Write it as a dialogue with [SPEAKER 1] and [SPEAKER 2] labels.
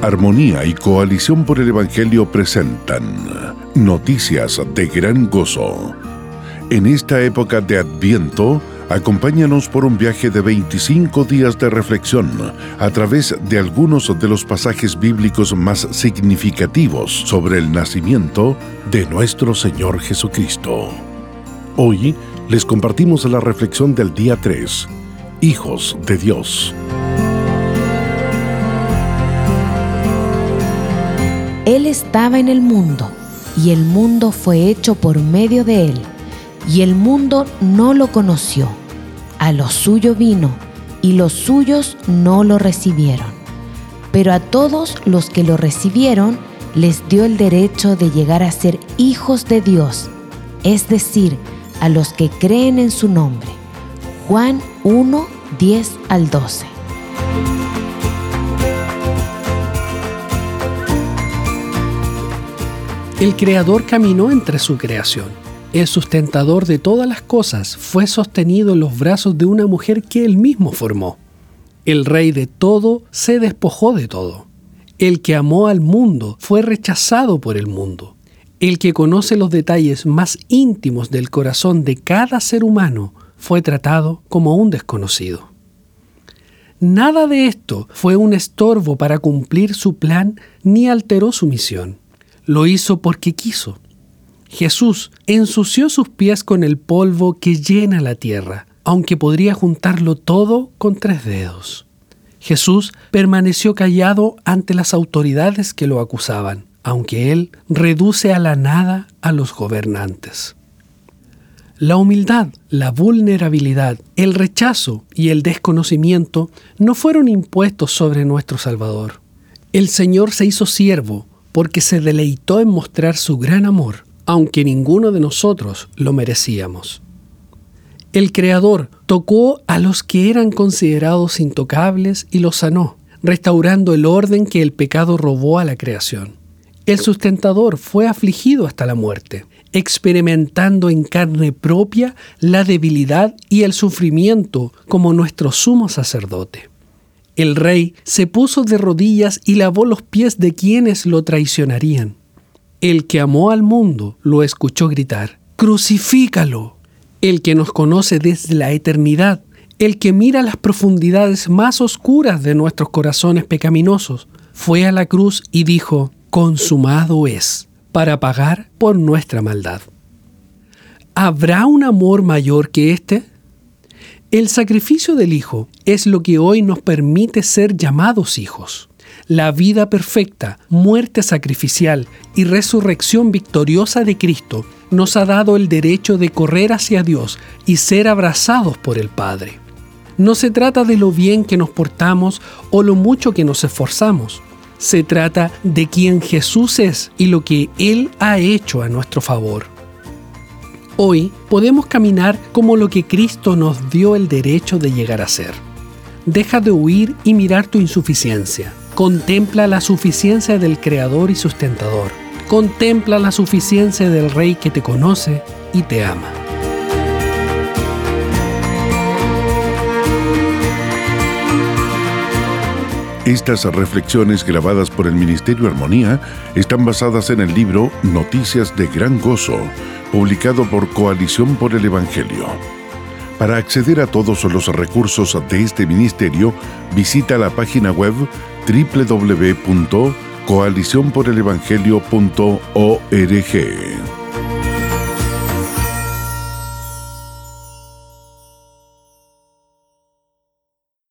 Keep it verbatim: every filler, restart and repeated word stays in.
[SPEAKER 1] Armonía y Coalición por el Evangelio presentan Noticias de Gran Gozo. En esta época de Adviento, acompáñanos por un viaje de veinticinco días de reflexión a través de algunos de los pasajes bíblicos más significativos sobre el nacimiento de nuestro Señor Jesucristo. Hoy les compartimos la reflexión del día tres, Hijos de Dios.
[SPEAKER 2] Él estaba en el mundo, y el mundo fue hecho por medio de él, y el mundo no lo conoció. A lo suyo vino, y los suyos no lo recibieron. Pero a todos los que lo recibieron, les dio el derecho de llegar a ser hijos de Dios, es decir, a los que creen en su nombre. Juan uno, diez al doce.
[SPEAKER 3] El Creador caminó entre su creación. El sustentador de todas las cosas fue sostenido en los brazos de una mujer que él mismo formó. El Rey de todo se despojó de todo. El que amó al mundo fue rechazado por el mundo. El que conoce los detalles más íntimos del corazón de cada ser humano fue tratado como un desconocido. Nada de esto fue un estorbo para cumplir su plan ni alteró su misión. Lo hizo porque quiso. Jesús ensució sus pies con el polvo que llena la tierra, aunque podría juntarlo todo con tres dedos. Jesús permaneció callado ante las autoridades que lo acusaban, aunque Él reduce a la nada a los gobernantes. La humildad, la vulnerabilidad, el rechazo y el desconocimiento no fueron impuestos sobre nuestro Salvador. El Señor se hizo siervo porque se deleitó en mostrar su gran amor, aunque ninguno de nosotros lo merecíamos. El Creador tocó a los que eran considerados intocables y los sanó, restaurando el orden que el pecado robó a la creación. El sustentador fue afligido hasta la muerte, experimentando en carne propia la debilidad y el sufrimiento como nuestro sumo sacerdote. El Rey se puso de rodillas y lavó los pies de quienes lo traicionarían. El que amó al mundo lo escuchó gritar: ¡Crucifícalo! El que nos conoce desde la eternidad, el que mira las profundidades más oscuras de nuestros corazones pecaminosos, fue a la cruz y dijo: consumado es, para pagar por nuestra maldad. ¿Habrá un amor mayor que este? El sacrificio del Hijo es lo que hoy nos permite ser llamados hijos. La vida perfecta, muerte sacrificial y resurrección victoriosa de Cristo nos ha dado el derecho de correr hacia Dios y ser abrazados por el Padre. No se trata de lo bien que nos portamos o lo mucho que nos esforzamos. Se trata de quién Jesús es y lo que Él ha hecho a nuestro favor. Hoy podemos caminar como lo que Cristo nos dio el derecho de llegar a ser. Deja de huir y mirar tu insuficiencia. Contempla la suficiencia del Creador y Sustentador. Contempla la suficiencia del Rey que te conoce y te ama.
[SPEAKER 1] Estas reflexiones grabadas por el Ministerio Armonía están basadas en el libro Noticias de Gran Gozo, publicado por Coalición por el Evangelio. Para acceder a todos los recursos de este ministerio, visita la página web doble u doble u doble u punto coalición por el evangelio punto org.